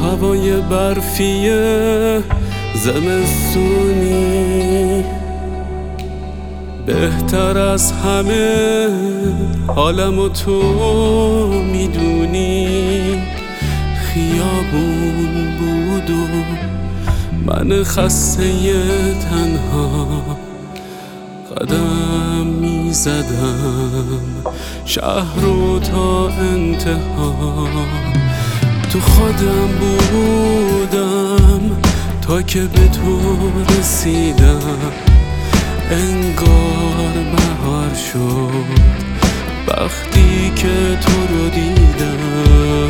هوای برفی زمستونی بهتر از همه حالمو تو میدونی. خیابون بود و من خسته تنها قدم میزدم شهر رو تا انتها. تو خودم بودم تا که به تو رسیدم. انگار بهار شد وقتی که تو رو دیدم.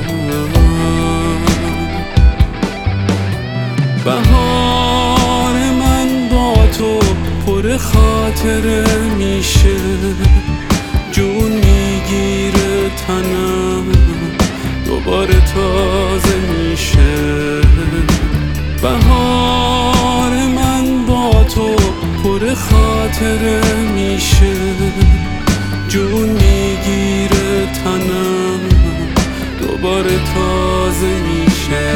بهار من با تو پر خاطره میشه. جون میگیره تنم دوباره تازه میشه. بهار من با تو پر خاطره میشه. جون میگیره تنم دوباره تازه میشه.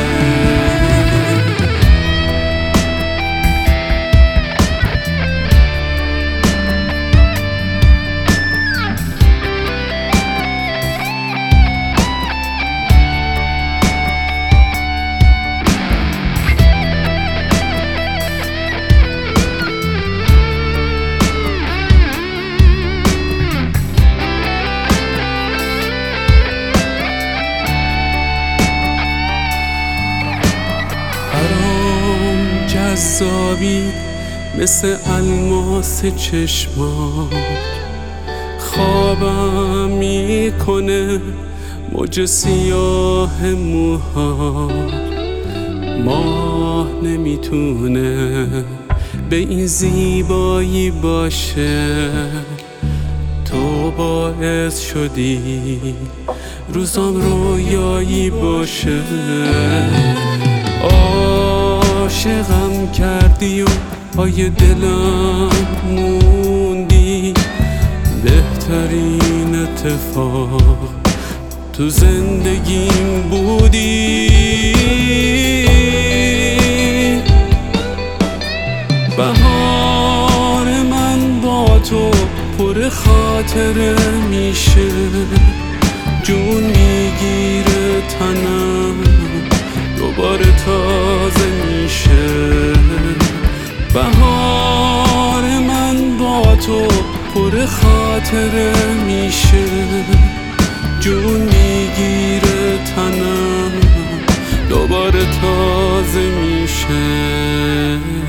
جذابی مثل الماس چشمات خوابم میکنه. موج سیاه موهات ماه نمیتونه به این زیبایی باشه. تو باعث شدی روزام رویایی باشه. عاشقم کردی و پای دلم موندی. بهترین اتفاق تو زندگیم بودی. بهار من با تو پر خاطره میشه. جون میگیره تنم دوباره تازه میشه. بهار من با تو پر خاطره میشه. جون میگیره تنم دوباره تازه میشه.